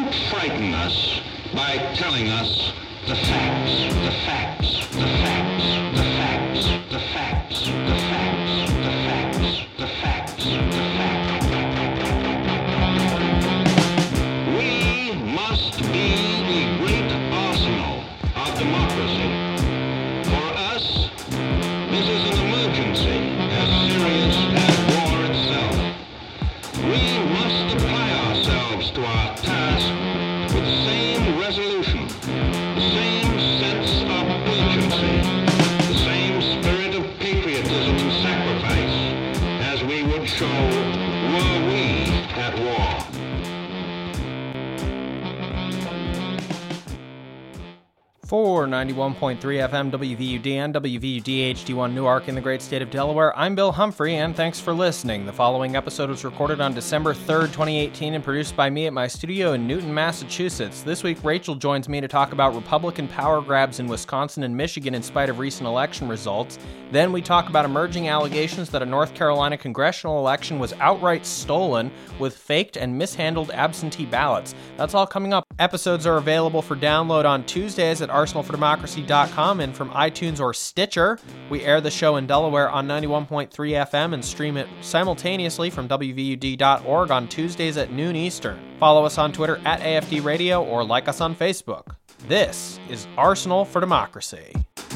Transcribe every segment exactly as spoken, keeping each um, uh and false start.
don't frighten us by telling us the facts, the facts, the facts, the facts, the facts, the facts, the facts, the facts, the facts. We must be the great arsenal of democracy. For us, this is an emergency as serious as war itself. We must apply ourselves to our task with the same resolution, the same sense of urgency, the same spirit of patriotism and sacrifice as we would show were we at war. For ninety-one point three F M W V U D and W V U D H D one Newark in the great state of Delaware, I'm Bill Humphrey, and thanks for listening. The following episode was recorded on December third, twenty eighteen, and produced by me at my studio in Newton, Massachusetts. This week, Rachel joins me to talk about Republican power grabs in Wisconsin and Michigan in spite of recent election results. Then we talk about emerging allegations that a North Carolina congressional election was outright stolen with faked and mishandled absentee ballots. That's all coming up. Episodes are available for download on Tuesdays at arsenal for democracy dot com and from iTunes or Stitcher. We air the show in Delaware on ninety-one point three F M and stream it simultaneously from W V U D dot org on Tuesdays at noon Eastern. Follow us on Twitter at A F D Radio or like us on Facebook. This is Arsenal for Democracy.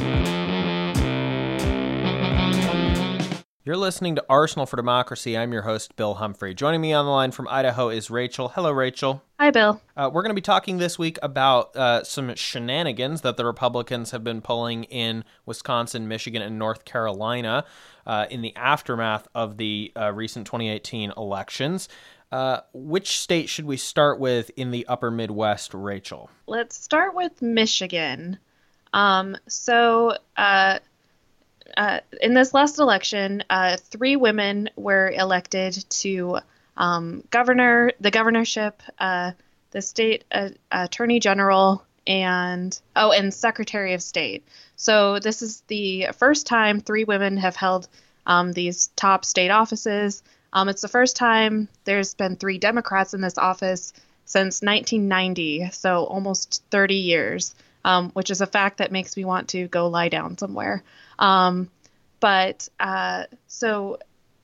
You're listening to Arsenal for Democracy. I'm your host, Bill Humphrey. Joining me on the line from Idaho is Rachel. Hello, Rachel. Hi, Bill. Uh, we're going to be talking this week about uh, some shenanigans that the Republicans have been pulling in Wisconsin, Michigan, and North Carolina uh, in the aftermath of the uh, recent twenty eighteen elections. Uh, which state should we start with in the upper Midwest, Rachel? Let's start with Michigan. Um, so... Uh, Uh, in this last election, uh, three women were elected to um, governor, the governorship, uh, the state uh, attorney general, and oh, and secretary of state. So this is the first time three women have held um, these top state offices. Um, it's the first time there's been three Democrats in this office since nineteen ninety, so almost thirty years, um, which is a fact that makes me want to go lie down somewhere. Um, but, uh, so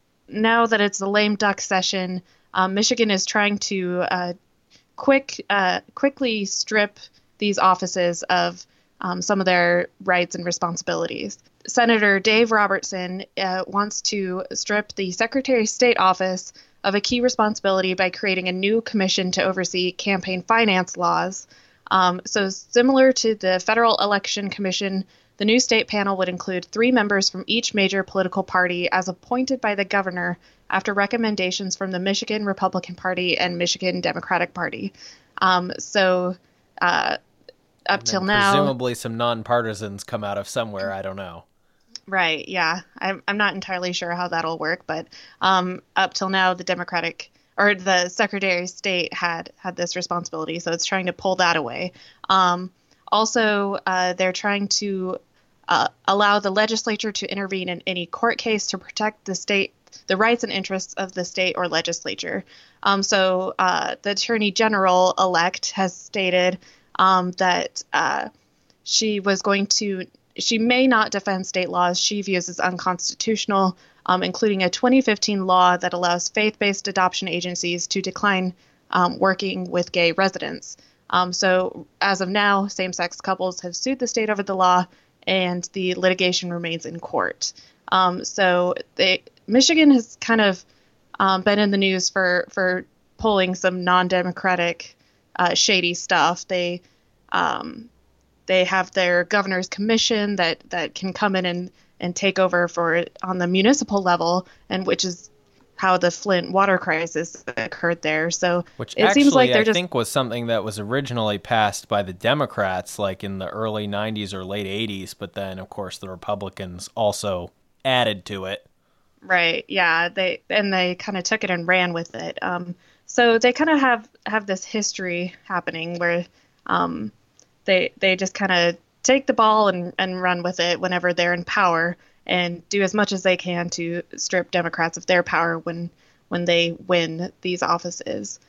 now that it's a lame duck session, um, Michigan is trying to, uh, quick, uh, quickly strip these offices of, um, some of their rights and responsibilities. Senator Dave Robertson, uh, wants to strip the Secretary of State office of a key responsibility by creating a new commission to oversee campaign finance laws. Um, so similar to the Federal Election Commission, the new state panel would include three members from each major political party as appointed by the governor after recommendations from the Michigan Republican Party and Michigan Democratic Party. Um, so uh, up till now... Presumably some nonpartisans come out of somewhere, I don't know. Right, yeah. I'm, I'm not entirely sure how that'll work, but um, up till now the Democratic... or the Secretary of State had, had this responsibility, so it's trying to pull that away. Um Also, uh, they're trying to uh, allow the legislature to intervene in any court case to protect the state, the rights and interests of the state or legislature. Um, so uh, the Attorney General-elect has stated um, that uh, she was going to, she may not defend state laws she views as unconstitutional, um, including a twenty fifteen law that allows faith-based adoption agencies to decline um, working with gay residents. Um, so as of now, same-sex couples have sued the state over the law, and the litigation remains in court. Um, so they, Michigan has kind of um, been in the news for, for pulling some non-democratic, uh, shady stuff. They um, they have their governor's commission that, that can come in and, and take over for on the municipal level, and which is how the Flint water crisis occurred there. So Which it actually, seems like they're I just... think was something that was originally passed by the Democrats, like in the early nineties or late eighties, but then, of course, the Republicans also added to it. Right, yeah, they and they kind of took it and ran with it. Um, so they kind of have, have this history happening where um, they they just kind of take the ball and, and run with it whenever they're in power, and do as much as they can to strip Democrats of their power when when they win these offices.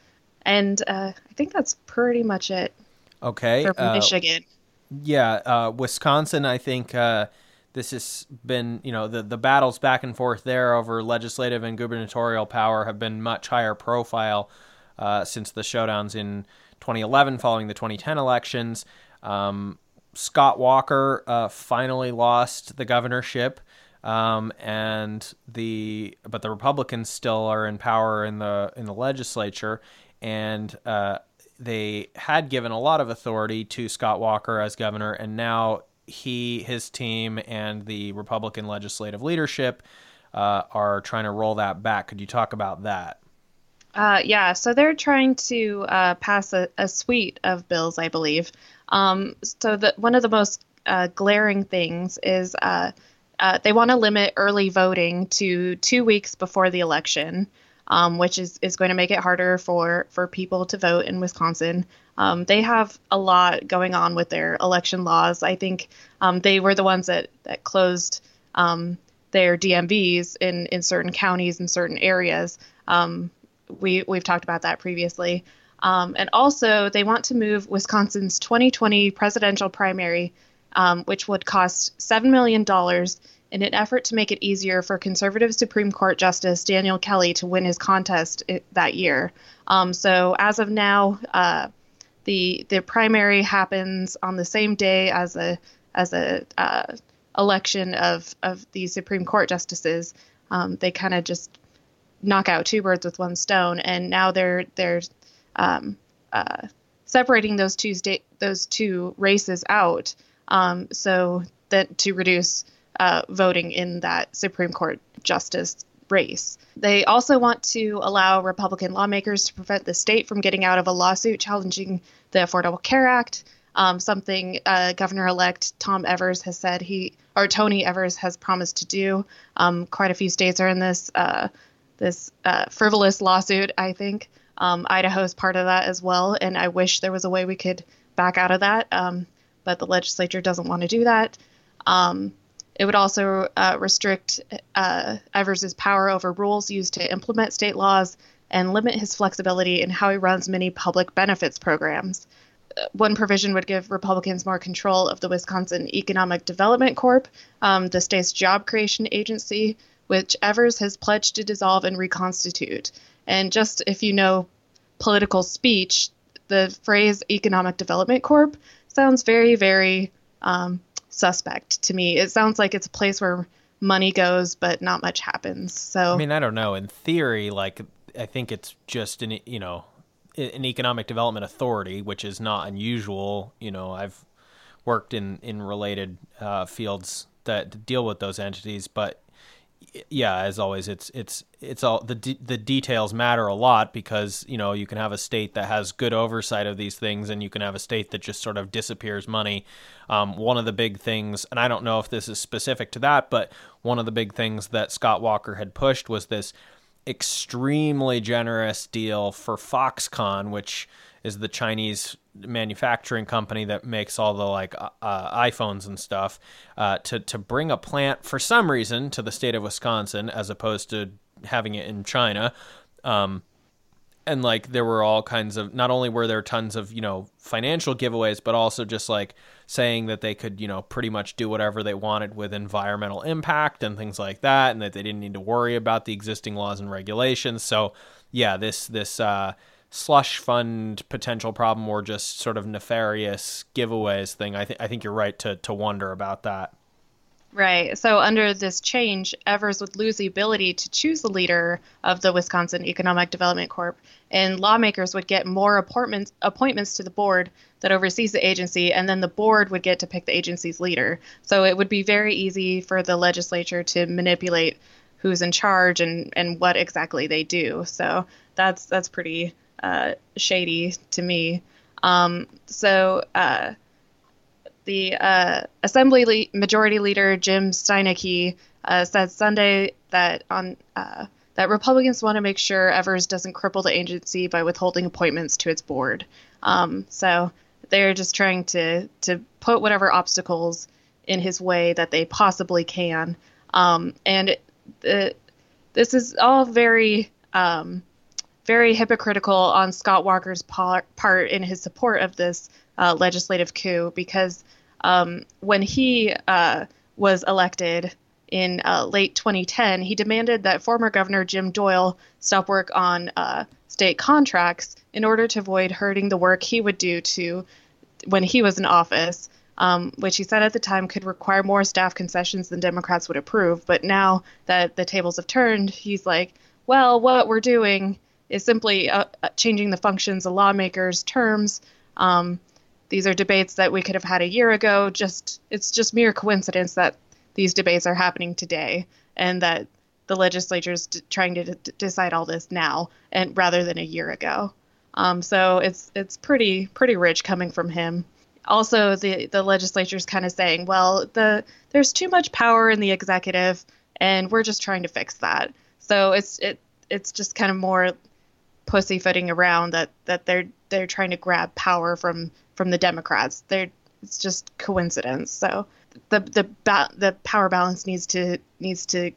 and uh, I think that's pretty much it. Okay. For uh, Michigan. Yeah, uh, Wisconsin, I think uh, this has been, you know, the, the battles back and forth there over legislative and gubernatorial power have been much higher profile uh, since the showdowns in twenty eleven following the twenty ten elections. Um, Scott Walker uh, finally lost the governorship, um, and the but the Republicans still are in power in the in the legislature, and uh, they had given a lot of authority to Scott Walker as governor, and now he, his team, and the Republican legislative leadership uh, are trying to roll that back. Could you talk about that? Uh, yeah, so they're trying to uh, pass a, a suite of bills, I believe. Um, so the, one of the most uh, glaring things is uh, uh, they want to limit early voting to two weeks before the election, um, which is, is going to make it harder for, for people to vote in Wisconsin. Um, they have a lot going on with their election laws. I think um, they were the ones that, that closed um, their D M Vs in, in certain counties and certain areas. Um, We, we've talked about that previously. Um, and also, they want to move Wisconsin's twenty twenty presidential primary, um, which would cost seven million dollars, in an effort to make it easier for conservative Supreme Court Justice Daniel Kelly to win his contest that year. Um, so as of now, uh, the the primary happens on the same day as a as a uh, election of of the Supreme Court justices. Um, they kind of just knock out two birds with one stone, and now they're they're um, uh, separating those two state those two races out, um, so that to reduce uh, voting in that Supreme Court justice race. They also want to allow Republican lawmakers to prevent the state from getting out of a lawsuit challenging the Affordable Care Act. Um, something uh, Governor-elect Tom Evers has said he or Tony Evers has promised to do. Um, quite a few states are in this. Uh, this uh, frivolous lawsuit, I think. Um, Idaho is part of that as well, and I wish there was a way we could back out of that, um, but the legislature doesn't want to do that. Um, it would also uh, restrict uh, Evers' power over rules used to implement state laws and limit his flexibility in how he runs many public benefits programs. One provision would give Republicans more control of the Wisconsin Economic Development Corp, um, the state's job creation agency, which Evers has pledged to dissolve and reconstitute. And just if you know political speech, the phrase Economic Development Corp sounds very, very um, suspect to me. It sounds like it's a place where money goes, but not much happens. So I mean, I don't know. In theory, like, I think it's just an, you know, an economic development authority, which is not unusual. You know, I've worked in, in related uh, fields that deal with those entities, but yeah, as always, it's it's it's all the de- the details matter a lot, because you know you can have a state that has good oversight of these things, and you can have a state that just sort of disappears money. Um, one of the big things, and I don't know if this is specific to that, but one of the big things that Scott Walker had pushed was this extremely generous deal for Foxconn, which is the Chinese manufacturing company that makes all the like uh, iPhones and stuff, uh, to to bring a plant for some reason to the state of Wisconsin as opposed to having it in China. Um, and like there were all kinds of, not only were there tons of, you know, financial giveaways, but also just like saying that they could, you know, pretty much do whatever they wanted with environmental impact and things like that, and that they didn't need to worry about the existing laws and regulations. So yeah, this this uh slush fund potential problem, or just sort of nefarious giveaways thing. I think I think you're right to to wonder about that. Right. So under this change, Evers would lose the ability to choose the leader of the Wisconsin Economic Development Corp, and lawmakers would get more appointments appointments to the board that oversees the agency, and then the board would get to pick the agency's leader. So it would be very easy for the legislature to manipulate who's in charge and, and what exactly they do. So that's that's pretty uh, shady to me. Um, so uh, the uh, Assembly le- Majority Leader Jim Steineke uh, said Sunday that on uh, that Republicans want to make sure Evers doesn't cripple the agency by withholding appointments to its board. Um, so they're just trying to to put whatever obstacles in his way that they possibly can. Um, and it, it, this is all very um, very hypocritical on Scott Walker's part in his support of this uh, legislative coup, because um, when he uh, was elected in uh, late twenty ten, he demanded that former Governor Jim Doyle stop work on uh, state contracts in order to avoid hurting the work he would do to when he was in office, um, which he said at the time could require more staff concessions than Democrats would approve. But now that the tables have turned, he's like, well, what we're doing is simply uh, changing the functions of lawmakers' terms. Um, these are debates that we could have had a year ago. Just it's just mere coincidence that these debates are happening today, and that the legislature is d- trying to d- decide all this now, and rather than a year ago. Um, so it's it's pretty pretty rich coming from him. Also, the the legislature is kind of saying, well, the there's too much power in the executive, and we're just trying to fix that. So it's it it's just kind of more pussyfooting around that, that they're they're trying to grab power from, from the Democrats. They're it's just coincidence. So the the ba- the power balance needs to needs to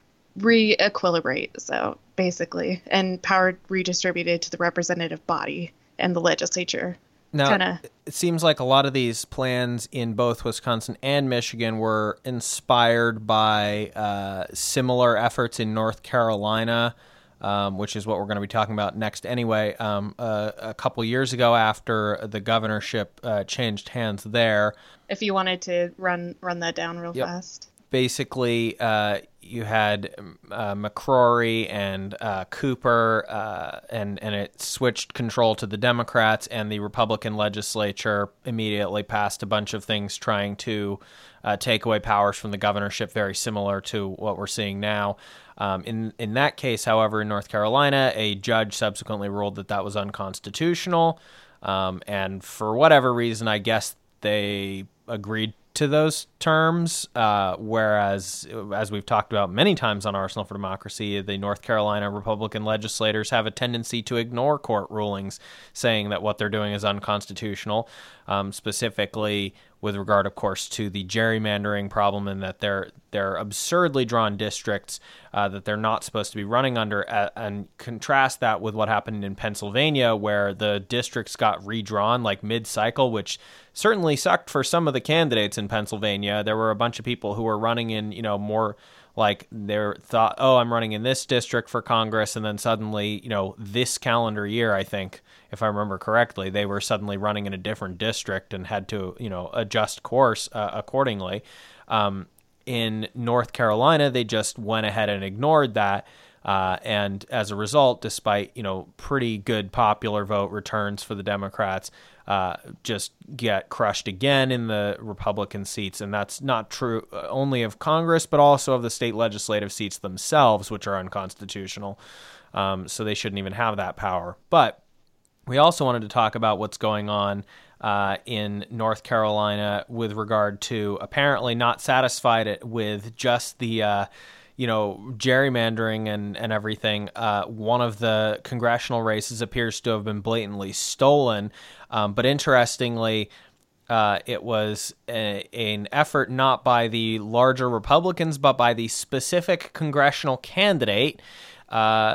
re-equilibrate. So basically, and power redistributed to the representative body and the legislature. Now, Kinda. It seems like a lot of these plans in both Wisconsin and Michigan were inspired by uh, similar efforts in North Carolina, um, which is what we're going to be talking about next anyway. Um, uh, a couple years ago, after the governorship uh, changed hands there. If you wanted to run run that down real Yep. fast. Basically, uh, you had uh, McCrory and uh, Cooper, uh, and and it switched control to the Democrats, and the Republican legislature immediately passed a bunch of things trying to uh, take away powers from the governorship, very similar to what we're seeing now. Um, in in that case, however, in North Carolina, a judge subsequently ruled that that was unconstitutional, um, and for whatever reason, I guess they agreed to those terms, uh, whereas, as we've talked about many times on Arsenal for Democracy, the North Carolina Republican legislators have a tendency to ignore court rulings saying that what they're doing is unconstitutional, um, specifically with regard, of course, to the gerrymandering problem, and that they're they're absurdly drawn districts uh, that they're not supposed to be running under, uh, and contrast that with what happened in Pennsylvania, where the districts got redrawn like mid-cycle, which certainly sucked for some of the candidates in Pennsylvania. There were a bunch of people who were running in, you know, more like they thought, oh, I'm running in this district for Congress, and then suddenly, you know, this calendar year, I think, if I remember correctly, they were suddenly running in a different district and had to, you know, adjust course uh, accordingly. Um, in North Carolina, they just went ahead and ignored that. Uh, and as a result, despite, you know, pretty good popular vote returns for the Democrats, uh, just get crushed again in the Republican seats. And that's not true only of Congress, but also of the state legislative seats themselves, which are unconstitutional. Um, so they shouldn't even have that power. But we also wanted to talk about what's going on uh, in North Carolina with regard to apparently not satisfied with just the uh, you know, gerrymandering and, and everything. Uh, one of the congressional races appears to have been blatantly stolen. Um, but interestingly, uh, it was a, an effort not by the larger Republicans, but by the specific congressional candidate. Uh,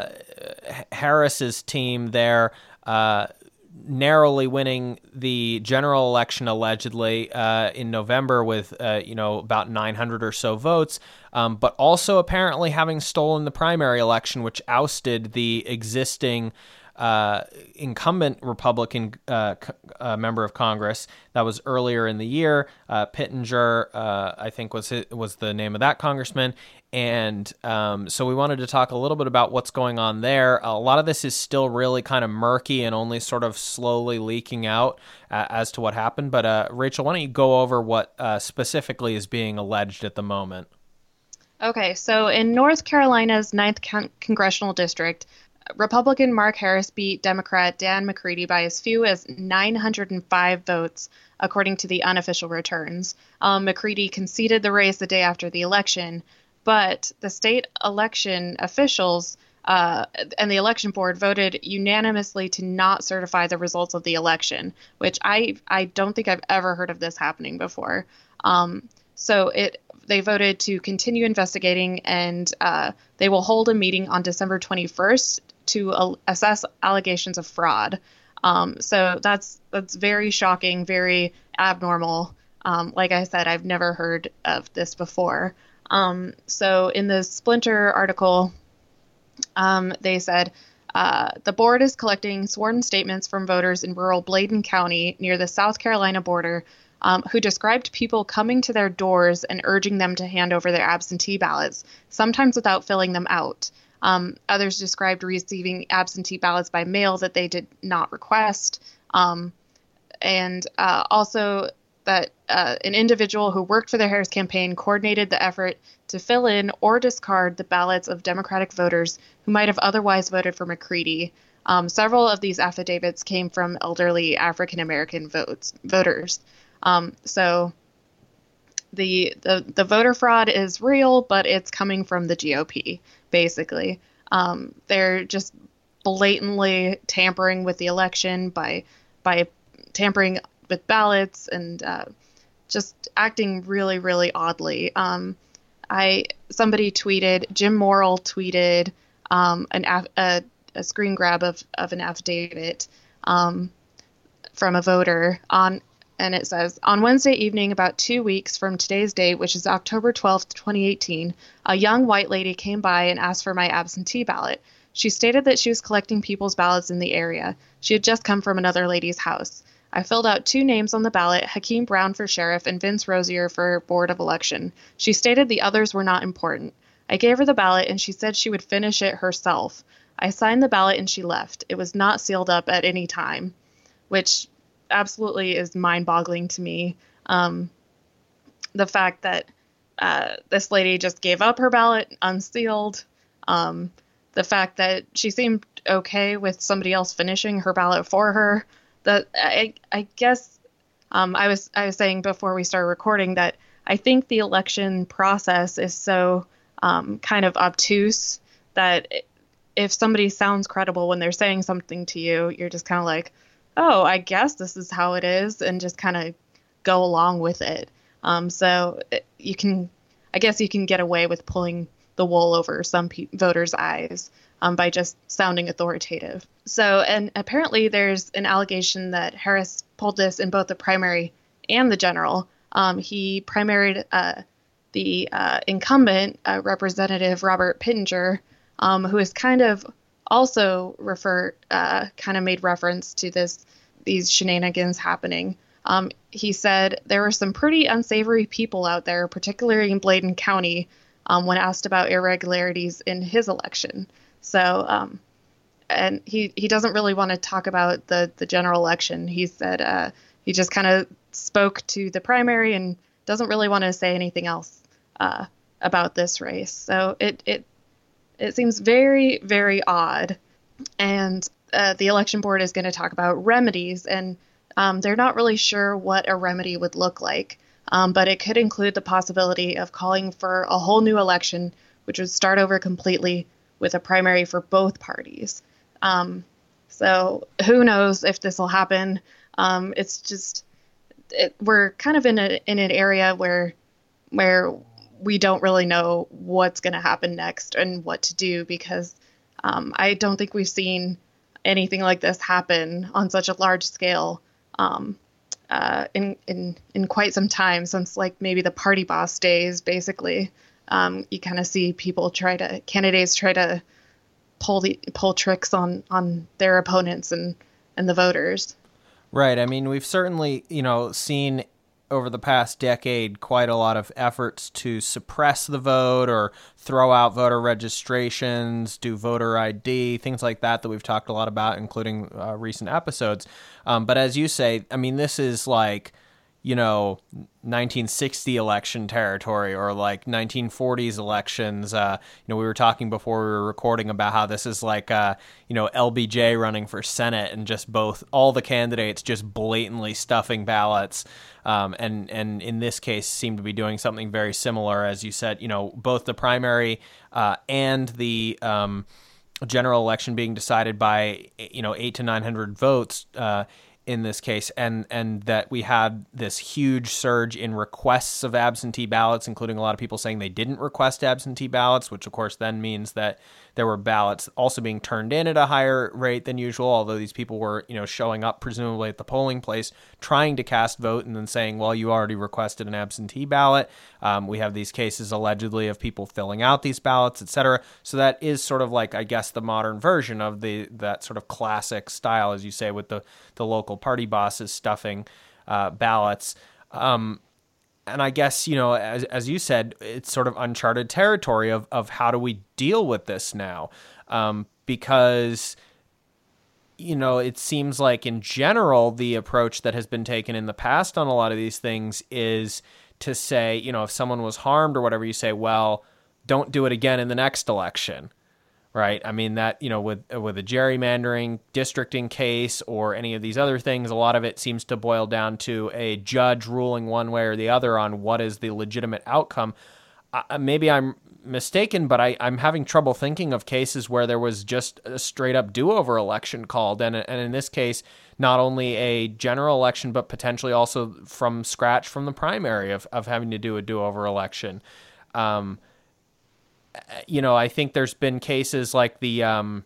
Harris's team there, uh, narrowly winning the general election allegedly uh, in November with uh, you know about nine hundred or so votes, um, but also apparently having stolen the primary election, which ousted the existing uh, incumbent Republican uh, c- uh, member of Congress that was earlier in the year. Uh, Pittenger, uh, I think was his, was the name of that congressman. And um, so we wanted to talk a little bit about what's going on there. A lot of this is still really kind of murky and only sort of slowly leaking out uh, as to what happened. But uh, Rachel, why don't you go over what uh, specifically is being alleged at the moment? Okay, so in North Carolina's ninth con- congressional district, Republican Mark Harris beat Democrat Dan McCready by as few as nine hundred five votes, according to the unofficial returns. Um, McCready conceded the race the day after the election, but the state election officials uh, and the election board voted unanimously to not certify the results of the election, which I I don't think I've ever heard of this happening before. Um, so it they voted to continue investigating, and uh, they will hold a meeting on December twenty-first to uh, assess allegations of fraud. Um, so that's that's very shocking, very abnormal. Um, like I said, I've never heard of this before. Um, so in the Splinter article, um, they said, uh, the board is collecting sworn statements from voters in rural Bladen County near the South Carolina border um, who described people coming to their doors and urging them to hand over their absentee ballots, sometimes without filling them out. Um, others described receiving absentee ballots by mail that they did not request. Um, and uh, also that uh, an individual who worked for the Harris campaign coordinated the effort to fill in or discard the ballots of Democratic voters who might have otherwise voted for McCready. Um, several of these affidavits came from elderly African-American votes, voters. Um, so the, the the voter fraud is real, but it's coming from the G O P, basically. Um, they're just blatantly tampering with the election by by tampering with ballots and uh, just acting really, really oddly. Um, I somebody tweeted, Jim Morrill tweeted um, an a, a screen grab of, of an affidavit um, from a voter on, and it says, on Wednesday evening, about two weeks from today's date, which is October twelfth, twenty eighteen, a young white lady came by and asked for my absentee ballot. She stated that she was collecting people's ballots in the area. She had just come from another lady's house. I filled out two names on the ballot, Hakeem Brown for sheriff and Vince Rosier for board of election. She stated the others were not important. I gave her the ballot and she said she would finish it herself. I signed the ballot and she left. It was not sealed up at any time, which absolutely is mind-boggling to me. Um, the fact that uh, this lady just gave up her ballot unsealed, um, the fact that she seemed okay with somebody else finishing her ballot for her. That I, I guess um, I was I was saying before we started recording that I think the election process is so um, kind of obtuse that if somebody sounds credible when they're saying something to you, you're just kind of like, oh, I guess this is how it is, and just kind of go along with it. Um, so you can, I guess you can get away with pulling the wool over some pe- voters' eyes um, by just sounding authoritative. So, and apparently there's an allegation that Harris pulled this in both the primary and the general. Um, he primaried uh, the uh, incumbent, uh, Representative Robert Pittenger, um, who is kind of also refer, uh, kind of made reference to this, these shenanigans happening. Um, he said there were some pretty unsavory people out there, particularly in Bladen County, um, when asked about irregularities in his election. So, um, and he, he doesn't really want to talk about the, the general election. He said uh, he just kind of spoke to the primary and doesn't really want to say anything else uh, about this race. So it, it, it seems very, very odd. And uh, the election board is going to talk about remedies, and um, they're not really sure what a remedy would look like. Um, but it could include the possibility of calling for a whole new election, which would start over completely with a primary for both parties. Um, so who knows if this will happen? Um, it's just it, we're kind of in a in an area where where we don't really know what's going to happen next and what to do, because um, I don't think we've seen anything like this happen on such a large scale um, uh, in in in quite some time, since like maybe the party boss days. Basically, um, you kind of see people try to candidates try to pull the pull tricks on on their opponents and and the voters. Right. I mean, we've certainly, you know, seen over the past decade quite a lot of efforts to suppress the vote or throw out voter registrations, do voter I D, things like that that we've talked a lot about, including uh, recent episodes. Um, but as you say, I mean, this is like, you know, nineteen sixty election territory, or like nineteen forties elections. Uh, you know, we were talking before we were recording about how this is like, uh, you know, L B J running for Senate, and just both all the candidates just blatantly stuffing ballots. Um, and, and in this case seem to be doing something very similar. As you said, you know, both the primary uh, and the um, general election being decided by, you know, eight to nine hundred votes uh, in this case, and and that we had this huge surge in requests of absentee ballots, including a lot of people saying they didn't request absentee ballots, which of course then means that There were ballots also being turned in at a higher rate than usual, although these people were, you know, showing up presumably at the polling place trying to cast vote and then saying, well, you already requested an absentee ballot. Um, we have these cases allegedly of people filling out these ballots, et cetera. So that is sort of like, I guess, the modern version of the that sort of classic style, as you say, with the, the local party bosses stuffing uh, ballots. Um, and I guess, you know, as as you said, it's sort of uncharted territory of, of how do we deal with this now? Um, because, you know, it seems like in general, the approach that has been taken in the past on a lot of these things is to say, you know, if someone was harmed or whatever, you say, well, don't do it again in the next election. Right. I mean, that, you know, with with a gerrymandering districting case or any of these other things, a lot of it seems to boil down to a judge ruling one way or the other on what is the legitimate outcome. Uh, maybe I'm mistaken, but I, I'm having trouble thinking of cases where there was just a straight up do-over election called. And, and in this case, not only a general election, but potentially also from scratch from the primary of, of having to do a do-over election. Um You know, I think there's been cases like the um,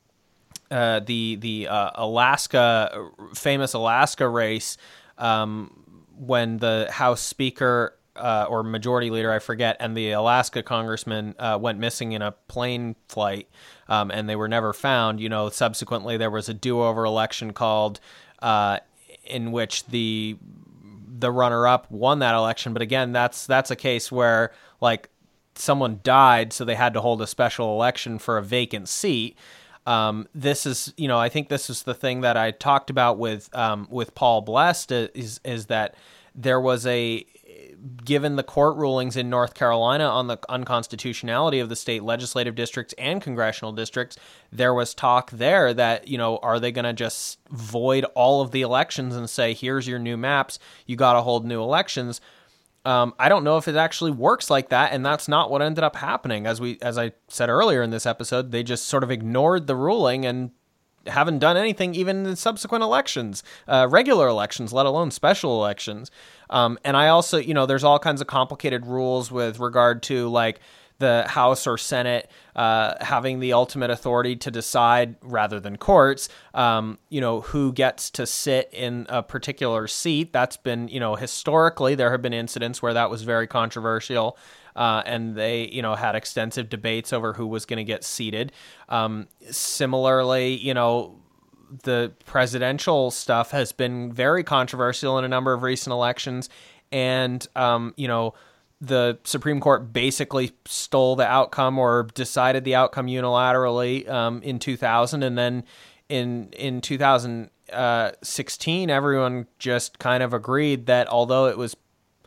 uh, the the uh, Alaska famous Alaska race um, when the House Speaker uh, or Majority Leader, I forget, and the Alaska congressman uh, went missing in a plane flight, um, and they were never found. You know, subsequently there was a do-over election called uh, in which the the runner-up won that election. But again, that's that's a case where like. someone died, so they had to hold a special election for a vacant seat. Um, this is, you know, I think this is the thing that I talked about with um, with Paul Blest is is that there was a, given the court rulings in North Carolina on the unconstitutionality of the state legislative districts and congressional districts, there was talk there that, you know, are they going to just void all of the elections and say, here's your new maps, you got to hold new elections? Um, I don't know if it actually works like that, and that's not what ended up happening. As we, as I said earlier in this episode, they just sort of ignored the ruling and haven't done anything even in subsequent elections, uh, regular elections, let alone special elections. Um, and I also, you know, there's all kinds of complicated rules with regard to like the House or Senate uh, having the ultimate authority to decide, rather than courts, um, you know, who gets to sit in a particular seat. That's been, you know, historically, there have been incidents where that was very controversial, uh, and they, you know, had extensive debates over who was going to get seated. Um, similarly, you know, the presidential stuff has been very controversial in a number of recent elections, and, um, you know, the Supreme Court basically stole the outcome or decided the outcome unilaterally um, in two thousand. And then in in two thousand sixteen, everyone just kind of agreed that although it was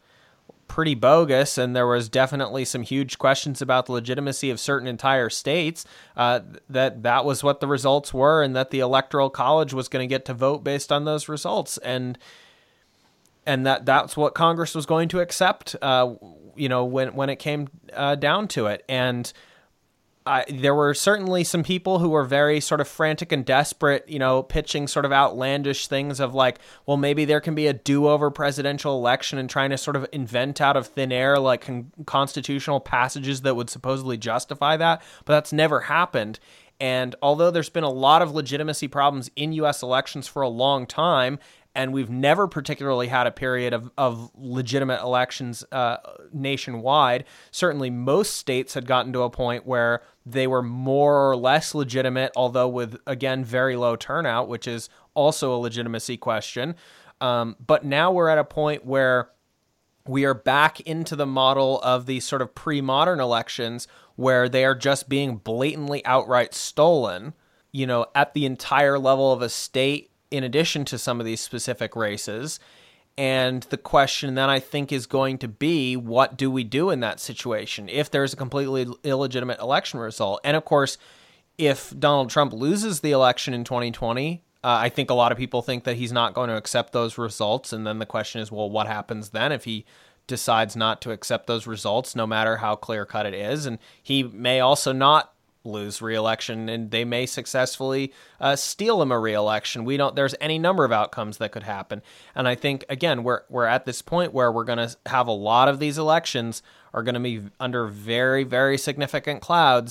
pretty bogus and there was definitely some huge questions about the legitimacy of certain entire states, uh, that that was what the results were and that the Electoral College was going to get to vote based on those results. And And that that's what Congress was going to accept, uh, you know, when when it came uh, down to it. And I, there were certainly some people who were very sort of frantic and desperate, you know, pitching sort of outlandish things of like, well, maybe there can be a do-over presidential election, and trying to sort of invent out of thin air like con- constitutional passages that would supposedly justify that. But that's never happened. And although there's been a lot of legitimacy problems in U S elections for a long time, and we've never particularly had a period of, of legitimate elections uh, nationwide, certainly most states had gotten to a point where they were more or less legitimate, although with, again, very low turnout, which is also a legitimacy question. Um, but now we're at a point where we are back into the model of these sort of pre-modern elections where they are just being blatantly outright stolen, you know, at the entire level of a state, in addition to some of these specific races. And the question then I think is going to be, what do we do in that situation if there's a completely illegitimate election result? And of course, if Donald Trump loses the election in twenty twenty, uh, I think a lot of people think that he's not going to accept those results. And then the question is, well, what happens then if he decides not to accept those results, no matter how clear-cut it is? And he may also not lose re-election, and they may successfully uh, steal him a re-election. We don't. There's any number of outcomes that could happen, and I think again we're we're at this point where we're going to have a lot of these elections are going to be under very very significant clouds,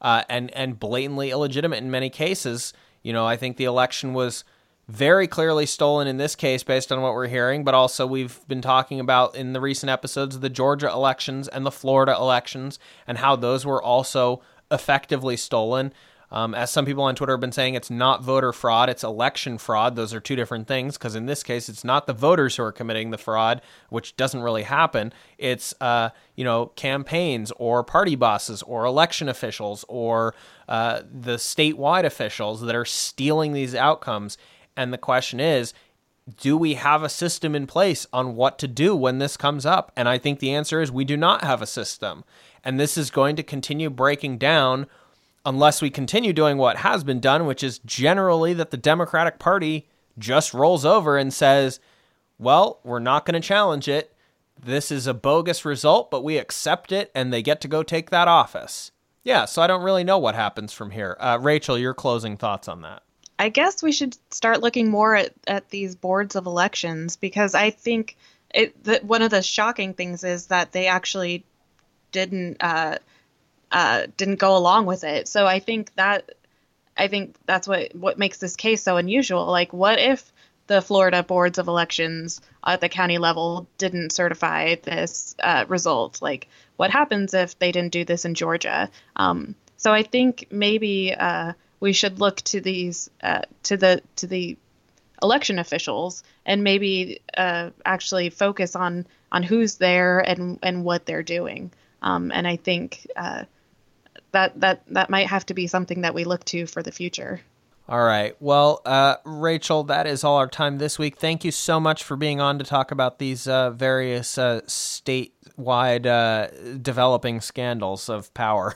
uh, and, and blatantly illegitimate in many cases. You know, I think the election was very clearly stolen in this case based on what we're hearing, but also we've been talking about in the recent episodes the Georgia elections and the Florida elections and how those were also effectively stolen. Um, as some people on Twitter have been saying, it's not voter fraud, it's election fraud. Those are two different things, because in this case, it's not the voters who are committing the fraud, which doesn't really happen. It's, uh, you know, campaigns or party bosses or election officials or uh, the statewide officials that are stealing these outcomes. And the question is, do we have a system in place on what to do when this comes up? And I think the answer is we do not have a system. And this is going to continue breaking down unless we continue doing what has been done, which is generally that the Democratic Party just rolls over and says, well, we're not going to challenge it. This is a bogus result, but we accept it, and they get to go take that office. Yeah, so I don't really know what happens from here. Uh, Rachel, your closing thoughts on that? I guess we should start looking more at, at these boards of elections, because I think it, that one of the shocking things is that they actually didn't uh, uh, didn't go along with it. So I think that I think that's what what makes this case so unusual. Like, what if the Florida boards of elections at the county level didn't certify this uh, result? Like, what happens if they didn't do this in Georgia? Um, so I think maybe uh, we should look to these uh, to the to the election officials and maybe uh, actually focus on on who's there and and what they're doing. Um, and I think uh, that that that might have to be something that we look to for the future. All right. Well, uh, Rachel, that is all our time this week. Thank you so much for being on to talk about these uh, various uh, statewide uh, developing scandals of power.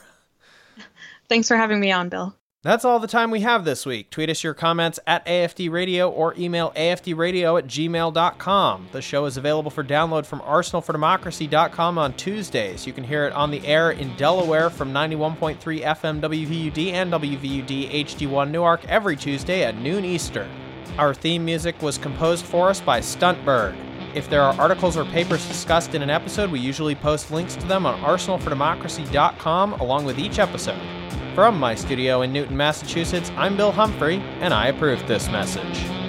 Thanks for having me on, Bill. That's all the time we have this week. Tweet us your comments at A F D Radio or email A F D radio at gmail dot com. The show is available for download from arsenal for democracy dot com on Tuesdays. You can hear it on the air in Delaware from ninety-one point three F M W V U D and W V U D H D one Newark every Tuesday at noon Eastern. Our theme music was composed for us by Stuntbird. If there are articles or papers discussed in an episode, we usually post links to them on arsenal for democracy dot com along with each episode. From my studio in Newton, Massachusetts, I'm Bill Humphrey, and I approve this message.